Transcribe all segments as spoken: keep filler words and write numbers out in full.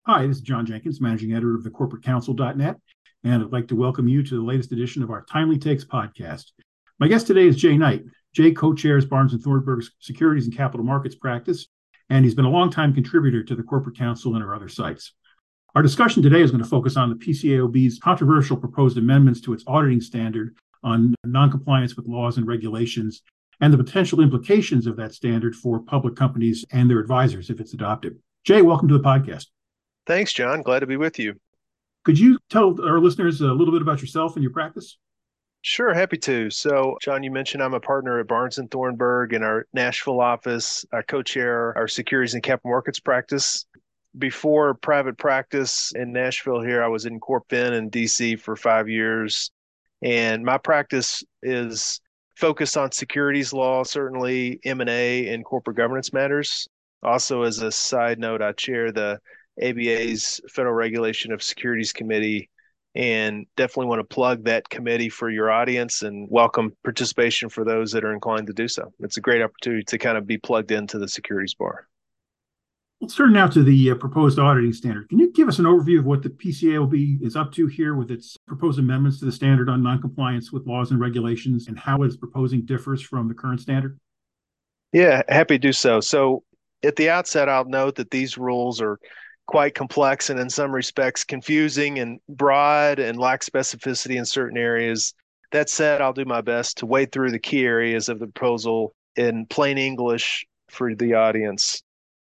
Hi, this is John Jenkins, managing editor of the corporate counsel dot net, and I'd like to welcome you to the latest edition of our Timely Takes podcast. My guest today is Jay Knight. Jay co-chairs Barnes and Thornburg's Securities and Capital Markets practice, and he's been a longtime contributor to the Corporate Counsel and our other sites. Our discussion today is going to focus on the P C A O B's controversial proposed amendments to its auditing standard on noncompliance with laws and regulations and the potential implications of that standard for public companies and their advisors if it's adopted. Jay, welcome to the podcast. Thanks, John. Glad to be with you. Could you tell our listeners a little bit about yourself and your practice? Sure, happy to. So, John, you mentioned I'm a partner at Barnes and Thornburg in our Nashville office. I co-chair our Securities and Capital Markets practice. Before private practice in Nashville here, I was in CorpFin in D C for five years. And my practice is focused on securities law, certainly M and A and corporate governance matters. Also, as a side note, I chair the A B A's Federal Regulation of Securities Committee, and definitely want to plug that committee for your audience and welcome participation for those that are inclined to do so. It's a great opportunity to kind of be plugged into the securities bar. Let's turn now to the uh, proposed auditing standard. Can you give us an overview of what the P C A O B is up to here with its proposed amendments to the standard on noncompliance with laws and regulations and how it's proposing differs from the current standard? Yeah, happy to do so. So at the outset, I'll note that these rules are quite complex and in some respects confusing and broad and lack specificity in certain areas. That said, I'll do my best to wade through the key areas of the proposal in plain English for the audience.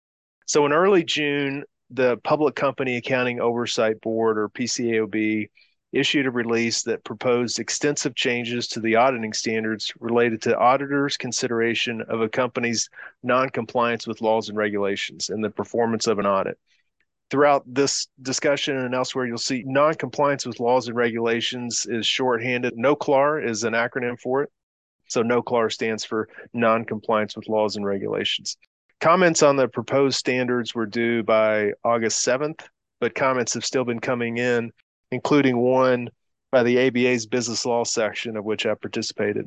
So in early June, the Public Company Accounting Oversight Board, or P C A O B, issued a release that proposed extensive changes to the auditing standards related to auditors' consideration of a company's noncompliance with laws and regulations and the performance of an audit. Throughout this discussion and elsewhere, you'll see noncompliance with laws and regulations is shorthanded. NOCLAR is an acronym for it. So NOCLAR stands for noncompliance with laws and regulations. Comments on the proposed standards were due by August seventh, but comments have still been coming in, including one by the A B A's business law section, of which I participated.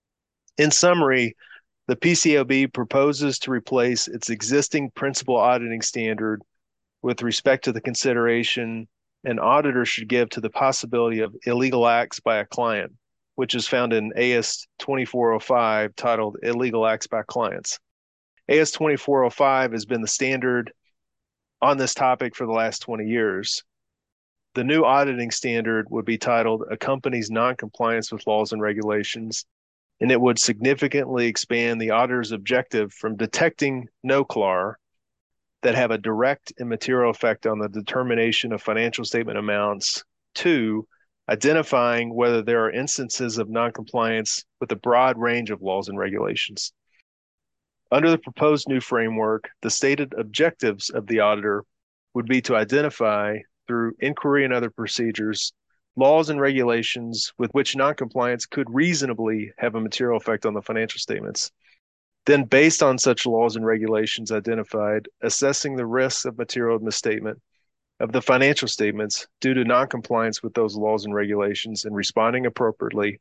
In summary, the P C A O B proposes to replace its existing principal auditing standard with respect to the consideration an auditor should give to the possibility of illegal acts by a client, which is found in A S twenty-four oh five, titled Illegal Acts by Clients. A S twenty-four oh five has been the standard on this topic for the last twenty years. The new auditing standard would be titled A Company's Noncompliance with Laws and Regulations, and it would significantly expand the auditor's objective from detecting NOCLAR that have a direct and material effect on the determination of financial statement amounts to identifying whether there are instances of noncompliance with a broad range of laws and regulations. Under the proposed new framework, the stated objectives of the auditor would be to identify, through inquiry and other procedures, laws and regulations with which noncompliance could reasonably have a material effect on the financial statements. Then, based on such laws and regulations identified, assessing the risks of material misstatement of the financial statements due to noncompliance with those laws and regulations and responding appropriately.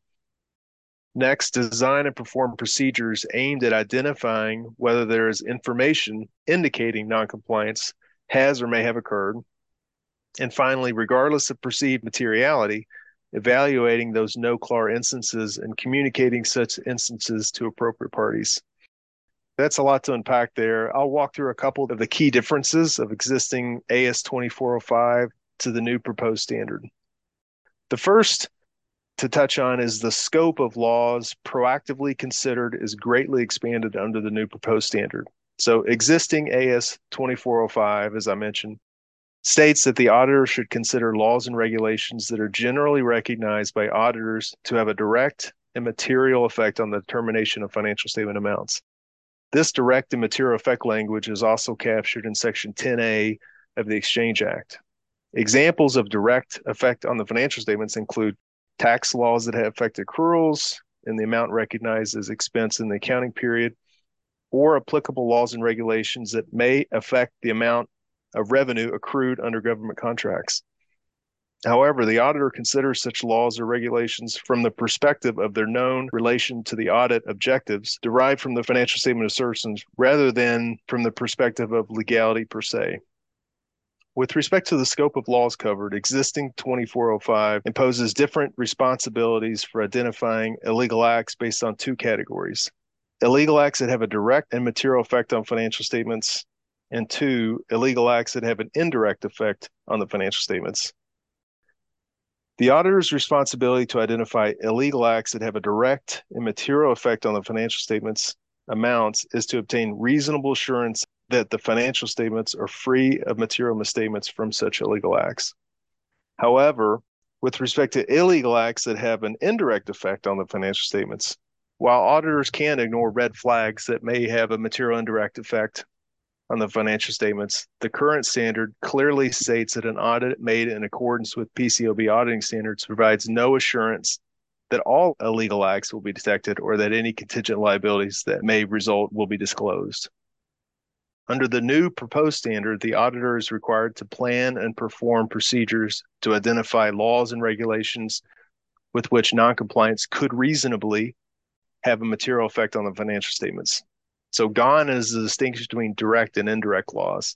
Next, design and perform procedures aimed at identifying whether there is information indicating noncompliance has or may have occurred. And finally, regardless of perceived materiality, evaluating those NOCLAR instances and communicating such instances to appropriate parties. That's a lot to unpack there. I'll walk through a couple of the key differences of existing A S twenty-four oh five to the new proposed standard. The first to touch on is the scope of laws proactively considered is greatly expanded under the new proposed standard. So existing A S twenty-four oh five, as I mentioned, states that the auditor should consider laws and regulations that are generally recognized by auditors to have a direct and material effect on the determination of financial statement amounts. This direct and material effect language is also captured in Section ten A of the Exchange Act. Examples of direct effect on the financial statements include tax laws that have affected accruals and the amount recognized as expense in the accounting period, or applicable laws and regulations that may affect the amount of revenue accrued under government contracts. However, the auditor considers such laws or regulations from the perspective of their known relation to the audit objectives derived from the financial statement assertions rather than from the perspective of legality per se. With respect to the scope of laws covered, existing twenty-four oh five imposes different responsibilities for identifying illegal acts based on two categories. Illegal acts that have a direct and material effect on financial statements, and two, illegal acts that have an indirect effect on the financial statements. The auditor's responsibility to identify illegal acts that have a direct and material effect on the financial statements amounts is to obtain reasonable assurance that the financial statements are free of material misstatements from such illegal acts. However, with respect to illegal acts that have an indirect effect on the financial statements, while auditors can ignore red flags that may have a material indirect effect on the financial statements, the current standard clearly states that an audit made in accordance with P C A O B auditing standards provides no assurance that all illegal acts will be detected or that any contingent liabilities that may result will be disclosed. Under the new proposed standard, the auditor is required to plan and perform procedures to identify laws and regulations with which noncompliance could reasonably have a material effect on the financial statements. So gone is the distinction between direct and indirect laws.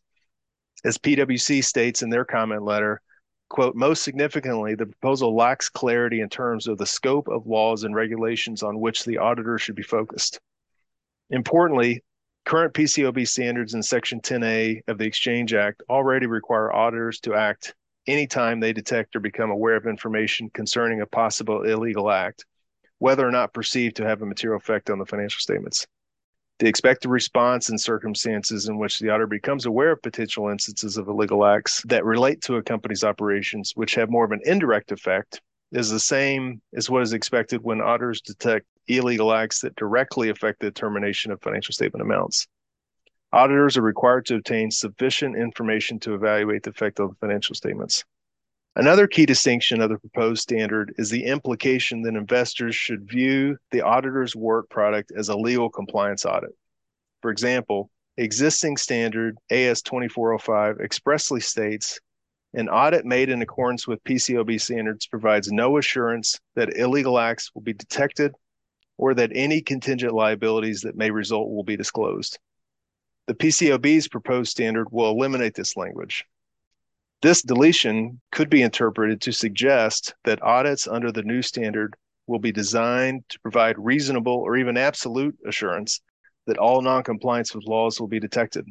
As P W C states in their comment letter, quote, most significantly, the proposal lacks clarity in terms of the scope of laws and regulations on which the auditor should be focused. Importantly, current P C A O B standards in Section ten A of the Exchange Act already require auditors to act anytime they detect or become aware of information concerning a possible illegal act, whether or not perceived to have a material effect on the financial statements. The expected response in circumstances in which the auditor becomes aware of potential instances of illegal acts that relate to a company's operations, which have more of an indirect effect, is the same as what is expected when auditors detect illegal acts that directly affect the determination of financial statement amounts. Auditors are required to obtain sufficient information to evaluate the effect of the financial statements. Another key distinction of the proposed standard is the implication that investors should view the auditor's work product as a legal compliance audit. For example, existing standard A S twenty-four oh five expressly states an audit made in accordance with P C A O B standards provides no assurance that illegal acts will be detected or that any contingent liabilities that may result will be disclosed. The P C A O B's proposed standard will eliminate this language. This deletion could be interpreted to suggest that audits under the new standard will be designed to provide reasonable or even absolute assurance that all noncompliance with laws will be detected.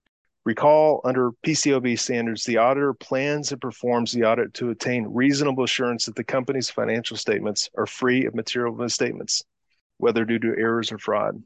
Recall, under P C A O B standards, the auditor plans and performs the audit to attain reasonable assurance that the company's financial statements are free of material misstatements, whether due to errors or fraud.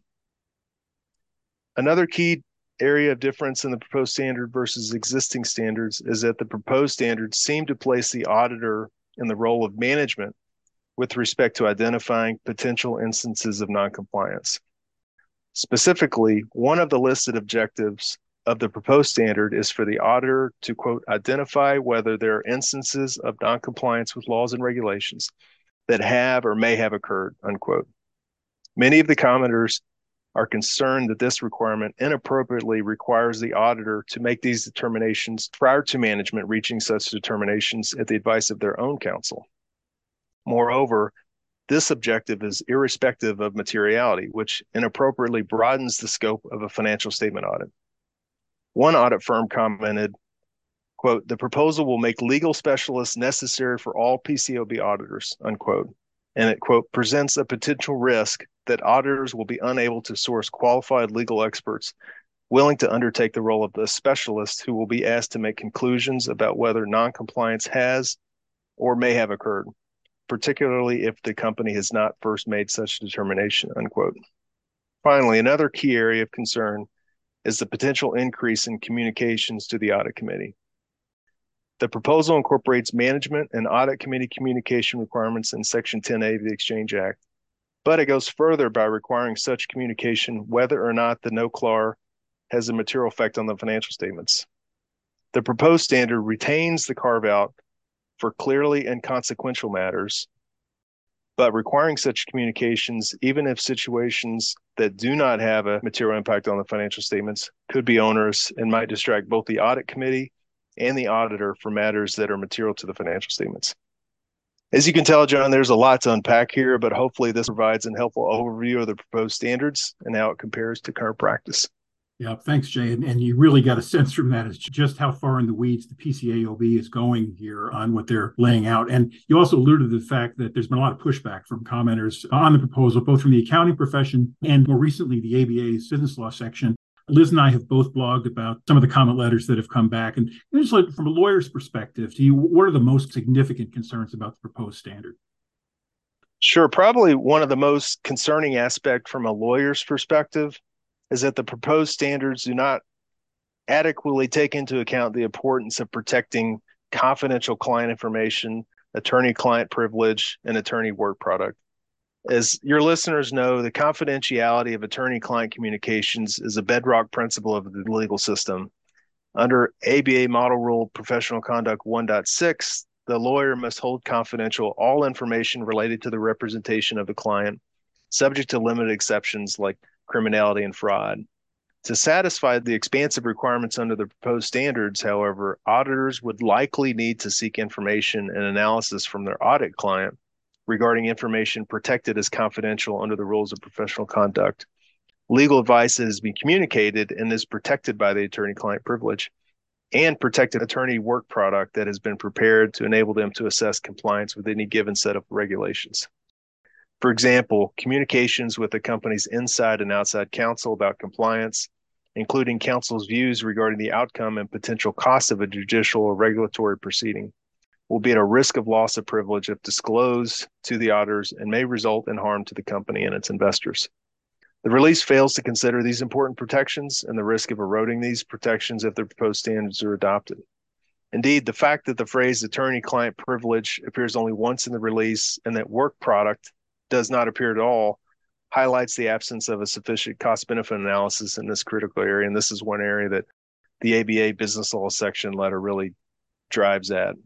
Another key area of difference in the proposed standard versus existing standards is that the proposed standards seem to place the auditor in the role of management with respect to identifying potential instances of noncompliance. Specifically, one of the listed objectives of the proposed standard is for the auditor to, quote, identify whether there are instances of noncompliance with laws and regulations that have or may have occurred, unquote. Many of the commenters are concerned that this requirement inappropriately requires the auditor to make these determinations prior to management reaching such determinations at the advice of their own counsel. Moreover, this objective is irrespective of materiality, which inappropriately broadens the scope of a financial statement audit. One audit firm commented, quote, the proposal will make legal specialists necessary for all P C A O B auditors, unquote. And it, quote, presents a potential risk that auditors will be unable to source qualified legal experts willing to undertake the role of a specialist who will be asked to make conclusions about whether noncompliance has or may have occurred, particularly if the company has not first made such determination, unquote. Finally, another key area of concern is the potential increase in communications to the audit committee. The proposal incorporates management and audit committee communication requirements in Section ten A of the Exchange Act, but it goes further by requiring such communication whether or not the no C L A R has a material effect on the financial statements. The proposed standard retains the carve-out for clearly inconsequential matters, but requiring such communications, even if situations that do not have a material impact on the financial statements, could be onerous and might distract both the audit committee and the auditor for matters that are material to the financial statements. As you can tell, John, there's a lot to unpack here, but hopefully this provides a helpful overview of the proposed standards and how it compares to current practice. Yeah, thanks, Jay. And, and you really got a sense from that is just how far in the weeds the P C A O B is going here on what they're laying out. And you also alluded to the fact that there's been a lot of pushback from commenters on the proposal, both from the accounting profession and more recently the A B A's business law section. Liz and I have both blogged about some of the comment letters that have come back. And just like from a lawyer's perspective, to you, what are the most significant concerns about the proposed standard? Sure. Probably one of the most concerning aspects from a lawyer's perspective is that the proposed standards do not adequately take into account the importance of protecting confidential client information, attorney-client privilege, and attorney work product. As your listeners know, the confidentiality of attorney-client communications is a bedrock principle of the legal system. Under A B A Model Rule Professional Conduct one point six, the lawyer must hold confidential all information related to the representation of the client, subject to limited exceptions like criminality and fraud. To satisfy the expansive requirements under the proposed standards, however, auditors would likely need to seek information and analysis from their audit client regarding information protected as confidential under the rules of professional conduct. Legal advice that has been communicated and is protected by the attorney-client privilege, and protected attorney work product that has been prepared to enable them to assess compliance with any given set of regulations. For example, communications with the company's inside and outside counsel about compliance, including counsel's views regarding the outcome and potential cost of a judicial or regulatory proceeding, will be at a risk of loss of privilege if disclosed to the auditors and may result in harm to the company and its investors. The release fails to consider these important protections and the risk of eroding these protections if the proposed standards are adopted. Indeed, the fact that the phrase attorney-client privilege appears only once in the release and that work product does not appear at all highlights the absence of a sufficient cost-benefit analysis in this critical area, and this is one area that the A B A business law section letter really drives at.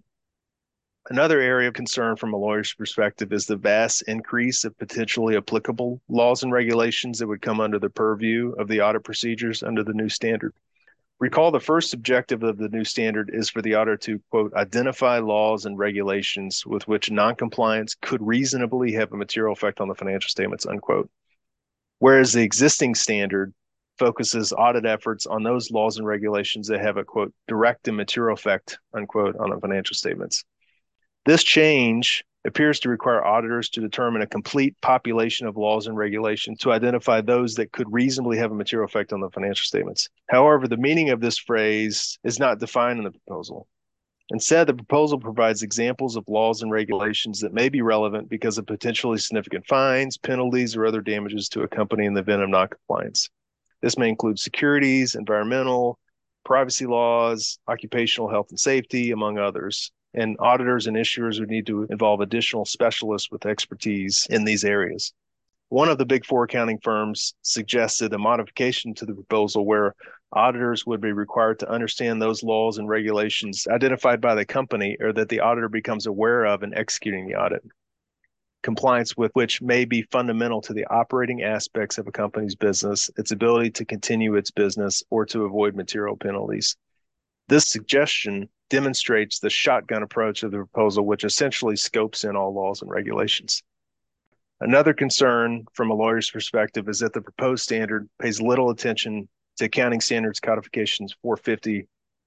Another area of concern from a lawyer's perspective is the vast increase of potentially applicable laws and regulations that would come under the purview of the audit procedures under the new standard. Recall the first objective of the new standard is for the auditor to, quote, identify laws and regulations with which noncompliance could reasonably have a material effect on the financial statements, unquote. Whereas the existing standard focuses audit efforts on those laws and regulations that have a, quote, direct and material effect, unquote, on the financial statements. This change appears to require auditors to determine a complete population of laws and regulations to identify those that could reasonably have a material effect on the financial statements. However, the meaning of this phrase is not defined in the proposal. Instead, the proposal provides examples of laws and regulations that may be relevant because of potentially significant fines, penalties, or other damages to a company in the event of noncompliance. This may include securities, environmental, privacy laws, occupational health and safety, among others. And auditors and issuers would need to involve additional specialists with expertise in these areas. One of the big four accounting firms suggested a modification to the proposal where auditors would be required to understand those laws and regulations identified by the company or that the auditor becomes aware of in executing the audit, compliance with which may be fundamental to the operating aspects of a company's business, its ability to continue its business, or to avoid material penalties. This suggestion demonstrates the shotgun approach of the proposal, which essentially scopes in all laws and regulations. Another concern from a lawyer's perspective is that the proposed standard pays little attention to Accounting Standards Codifications four fifty,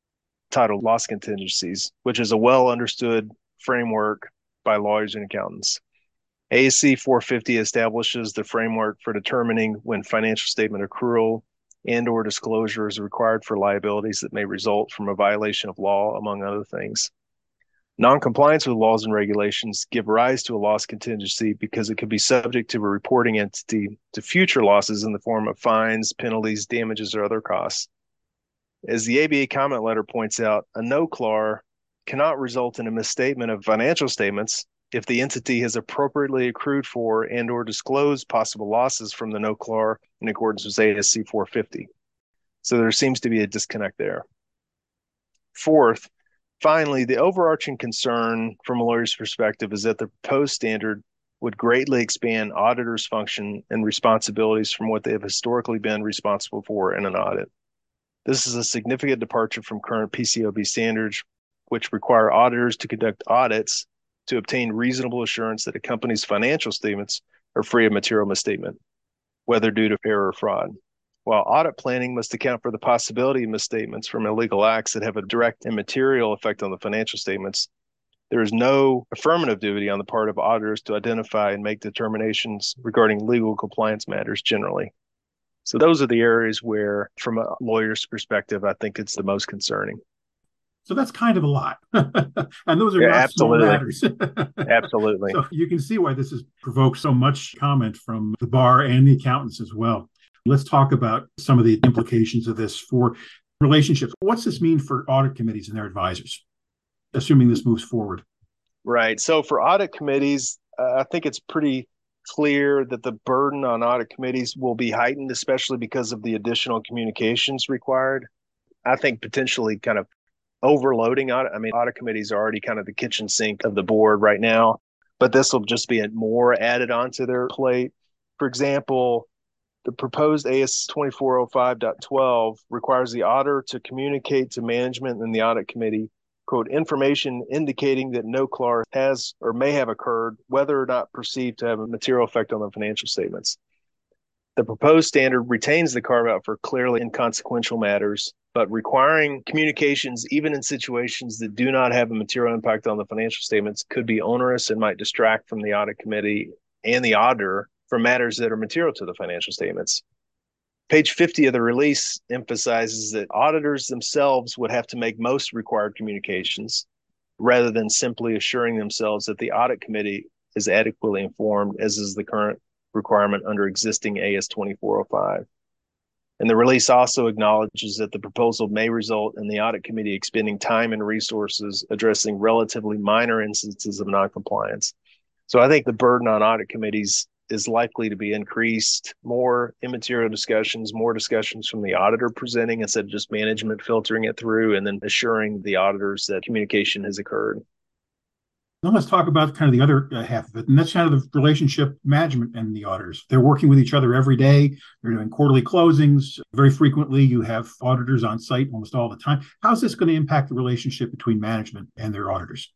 titled Loss Contingencies, which is a well-understood framework by lawyers and accountants. A S C four fifty establishes the framework for determining when financial statement accrual and or disclosure is required for liabilities that may result from a violation of law, among other things. Noncompliance with laws and regulations give rise to a loss contingency because it could be subject to a reporting entity to future losses in the form of fines, penalties, damages, or other costs. As the A B A comment letter points out, a no-C L A R cannot result in a misstatement of financial statements if the entity has appropriately accrued for and or disclosed possible losses from the no-C L A R in accordance with A S C four fifty. So there seems to be a disconnect there. Fourth, finally, the overarching concern from a lawyer's perspective is that the proposed standard would greatly expand auditors' function and responsibilities from what they have historically been responsible for in an audit. This is a significant departure from current P C A O B standards, which require auditors to conduct audits to obtain reasonable assurance that a company's financial statements are free of material misstatement, whether due to error or fraud. While audit planning must account for the possibility of misstatements from illegal acts that have a direct and material effect on the financial statements, there is no affirmative duty on the part of auditors to identify and make determinations regarding legal compliance matters generally. So those are the areas where, from a lawyer's perspective, I think it's the most concerning. So that's kind of a lot. And those are Yeah, not absolutely. small matters. Absolutely. So you can see why this has provoked so much comment from the bar and the accountants as well. Let's talk about some of the implications of this for relationships. What's this mean for audit committees and their advisors, assuming this moves forward? Right. So for audit committees, uh, I think it's pretty clear that the burden on audit committees will be heightened, especially because of the additional communications required. I think potentially kind of overloading audit. I mean, audit committees are already kind of the kitchen sink of the board right now, but this will just be more added onto their plate. For example, the proposed A S twenty-four oh five point twelve requires the auditor to communicate to management and the audit committee, quote, information indicating that no clause has or may have occurred, whether or not perceived to have a material effect on the financial statements. The proposed standard retains the carve-out for clearly inconsequential matters, but requiring communications even in situations that do not have a material impact on the financial statements could be onerous and might distract from the audit committee and the auditor from matters that are material to the financial statements. Page fifty of the release emphasizes that auditors themselves would have to make most required communications rather than simply assuring themselves that the audit committee is adequately informed, as is the current requirement under existing A S twenty-four oh five. And the release also acknowledges that the proposal may result in the audit committee expending time and resources addressing relatively minor instances of noncompliance. So I think the burden on audit committees is likely to be increased, more immaterial discussions, more discussions from the auditor presenting instead of just management filtering it through and then assuring the auditors that communication has occurred. Now let's talk about kind of the other uh, half of it, and that's kind of the relationship management and the auditors. They're working with each other every day. They're doing quarterly closings. Very frequently, you have auditors on site almost all the time. How's this going to impact the relationship between management and their auditors?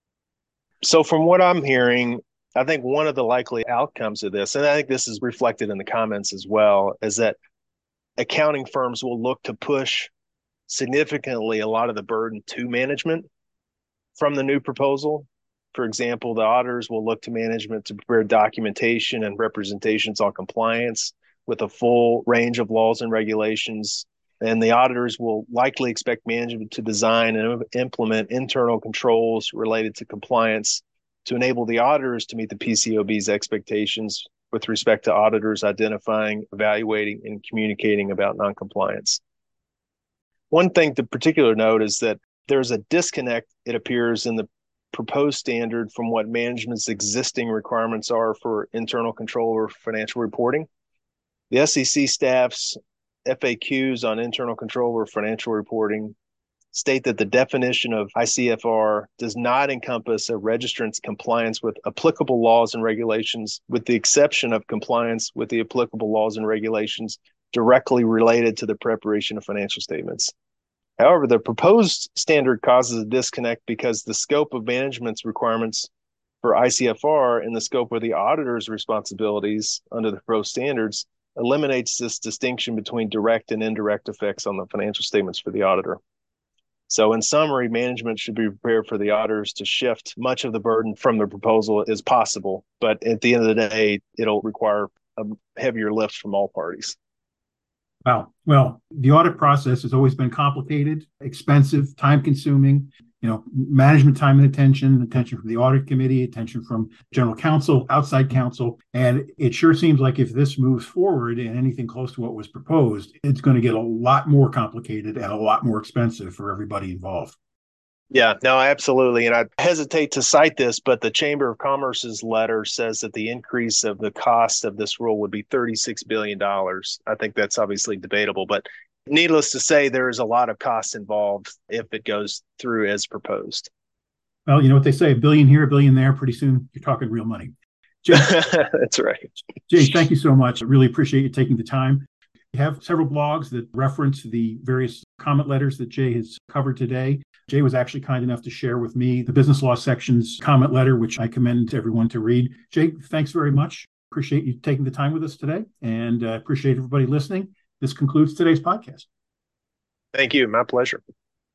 So from what I'm hearing, I think one of the likely outcomes of this, and I think this is reflected in the comments as well, is that accounting firms will look to push significantly a lot of the burden to management from the new proposal. For example, the auditors will look to management to prepare documentation and representations on compliance with a full range of laws and regulations. And the auditors will likely expect management to design and implement internal controls related to compliance to enable the auditors to meet the P C O B's expectations with respect to auditors identifying, evaluating, and communicating about noncompliance. One thing to particular note is that there's a disconnect, it appears, in the proposed standard from what management's existing requirements are for internal control or financial reporting. The S E C staff's F A Qs on internal control or financial reporting state that the definition of I C F R does not encompass a registrant's compliance with applicable laws and regulations, with the exception of compliance with the applicable laws and regulations directly related to the preparation of financial statements. However, the proposed standard causes a disconnect because the scope of management's requirements for I C F R and the scope of the auditor's responsibilities under the proposed standards eliminates this distinction between direct and indirect effects on the financial statements for the auditor. So in summary, management should be prepared for the auditors to shift much of the burden from the proposal as possible. But at the end of the day, it'll require a heavier lift from all parties. Wow. Well, the audit process has always been complicated, expensive, time-consuming. You know, management time and attention, attention from the audit committee, attention from general counsel, outside counsel. And it sure seems like if this moves forward and anything close to what was proposed, it's going to get a lot more complicated and a lot more expensive for everybody involved. Yeah, no, absolutely. And I hesitate to cite this, but the Chamber of Commerce's letter says that the increase of the cost of this rule would be thirty-six billion dollars. I think that's obviously debatable, but needless to say, there is a lot of costs involved if it goes through as proposed. Well, you know what they say, a billion here, a billion there. Pretty soon, you're talking real money. Jay, that's right. Jay, thank you so much. I really appreciate you taking the time. We have several blogs that reference the various comment letters that Jay has covered today. Jay was actually kind enough to share with me the business law section's comment letter, which I commend everyone to read. Jay, thanks very much. Appreciate you taking the time with us today, and uh, appreciate everybody listening. this concludes today's podcast. Thank you. My pleasure.